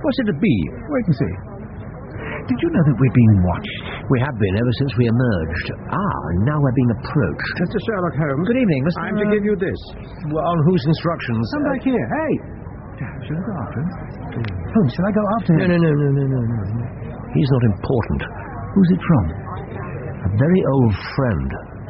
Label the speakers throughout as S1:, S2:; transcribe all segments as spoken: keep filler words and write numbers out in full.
S1: What's it to be?
S2: Wait and see. Did you know that we're being watched?
S1: We have been ever since we emerged. Ah, and now we're being approached.
S2: Mister Sherlock Holmes.
S1: Good evening, Mister
S2: I'm to give you this.
S1: Well, on whose instructions?
S2: Come
S1: Uh,
S2: back here. Hey! Shall I go after him? Holmes, shall I go after him?
S1: No, no, no, no, no, no, no. He's not important.
S2: Who's it from?
S1: A very old friend.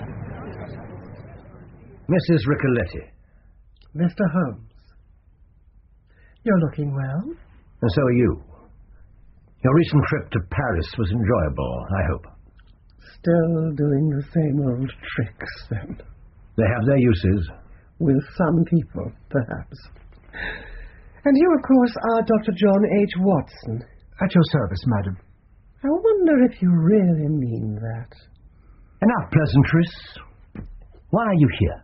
S1: Missus Ricoletti.
S3: Mister Holmes. You're looking well.
S1: And so are you. Your recent trip to Paris was enjoyable, I hope.
S3: Still doing the same old tricks, then.
S1: They have their uses.
S3: With some people, perhaps. And you, of course, are Doctor John H. Watson.
S2: At your service, madam.
S3: I wonder if you really mean that.
S1: Enough pleasantries. Why are you here?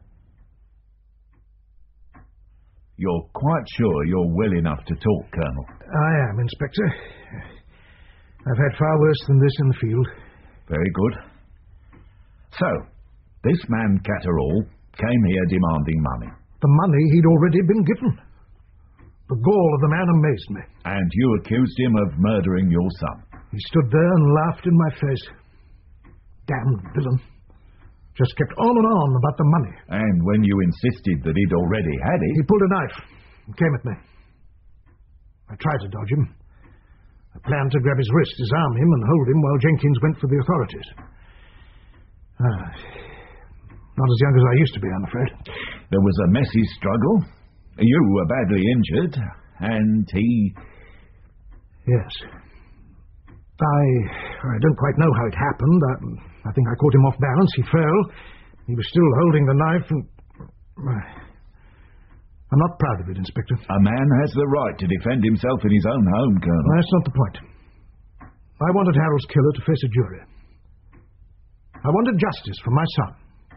S4: You're quite sure you're well enough to talk, Colonel?
S2: I am, Inspector. I've had far worse than this in the field.
S4: Very good. So, this man Catterall came here demanding money.
S2: The money he'd already been given. The gall of the man amazed me.
S4: And you accused him of murdering your son.
S2: He stood there and laughed in my face. Damned villain. Just kept on and on about the money.
S4: And when you insisted that he'd already had it...
S2: He pulled a knife and came at me. I tried to dodge him. I planned to grab his wrist, disarm him, and hold him while Jenkins went for the authorities. Ah, not as young as I used to be, I'm afraid.
S4: There was a messy struggle. You were badly injured, and he...
S2: Yes. I I don't quite know how it happened. I, I think I caught him off balance. He fell. He was still holding the knife, and... I'm not proud of it, Inspector.
S4: A man has the right to defend himself in his own home, Colonel.
S2: That's not the point. I wanted Harold's killer to face a jury. I wanted justice for my son.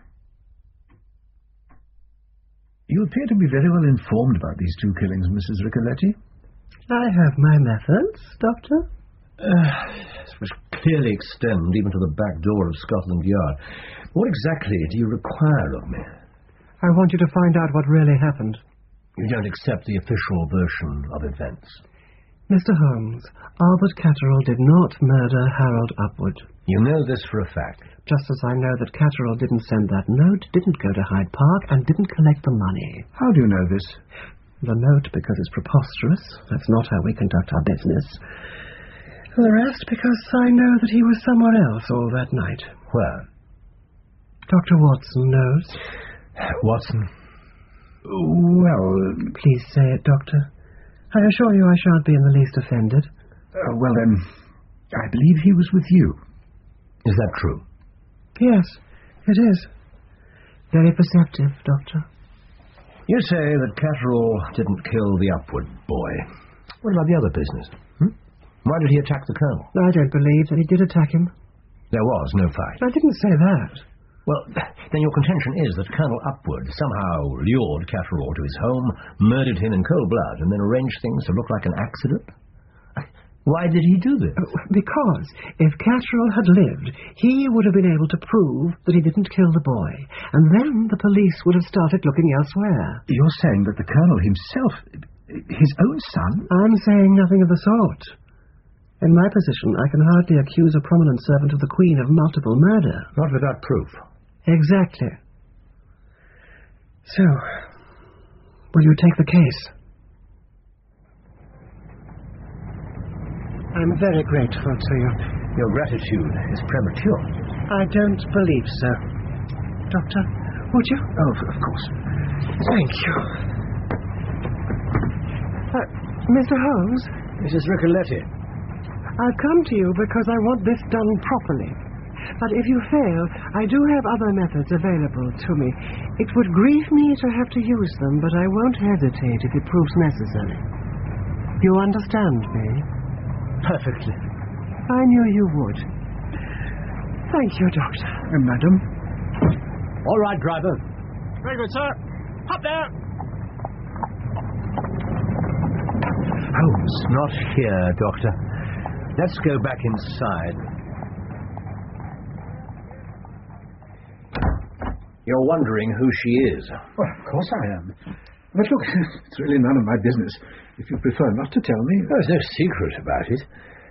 S5: You appear to be very well informed about these two killings, Missus Ricoletti.
S3: I have my methods, Doctor.
S5: Uh, which clearly extend even to the back door of Scotland Yard. What exactly do you require of me?
S3: I want you to find out what really happened.
S5: You don't accept the official version of events.
S3: Mister Holmes, Albert Catterall did not murder Harold Upward.
S5: You know this for a fact.
S3: Just as I know that Catterall didn't send that note, didn't go to Hyde Park, and didn't collect the money.
S5: How do you know this?
S3: The note because it's preposterous. That's not how we conduct our business. The rest because I know that he was somewhere else all that night.
S5: Where?
S3: Doctor Watson knows.
S5: Watson? Well...
S3: Please say it, Doctor. I assure you I shan't be in the least offended.
S5: Uh, well, then, I believe he was with you. Is that true?
S3: Yes, it is. Very perceptive, Doctor.
S5: You say that Catterall didn't kill the Upward boy. What about the other business? Hmm? Why did he attack the Colonel?
S3: I don't believe that he did attack him.
S5: There was no fight.
S3: I didn't say that.
S5: Well, then your contention is that Colonel Upward somehow lured Catterall to his home, murdered him in cold blood, and then arranged things to look like an accident? Why did he do this?
S3: Because if Catterall had lived, he would have been able to prove that he didn't kill the boy, and then the police would have started looking elsewhere.
S5: You're saying that the Colonel himself, his own son?
S3: I'm saying nothing of the sort. In my position, I can hardly accuse a prominent servant of the Queen of multiple murder.
S5: Not without proof.
S3: Exactly. So, will you take the case? I'm very grateful to you.
S5: Your gratitude is premature.
S3: I don't believe so. Doctor, would you?
S5: Oh, of course.
S3: Thank you. Uh, Mister Holmes?
S5: Missus Ricoletti.
S3: I've come to you because I want this done properly. But if you fail, I do have other methods available to me. It would grieve me to have to use them, but I won't hesitate if it proves necessary. You understand me?
S5: Perfectly.
S3: I knew you would. Thank you, Doctor.
S5: Uh, madam? All right, driver.
S6: Very good, sir. Up there.
S5: Holmes, not here, Doctor. Let's go back inside. You're wondering who she is.
S2: Well, of course I am. But look, it's really none of my business. if you prefer not to tell me.
S1: There's no secret about it.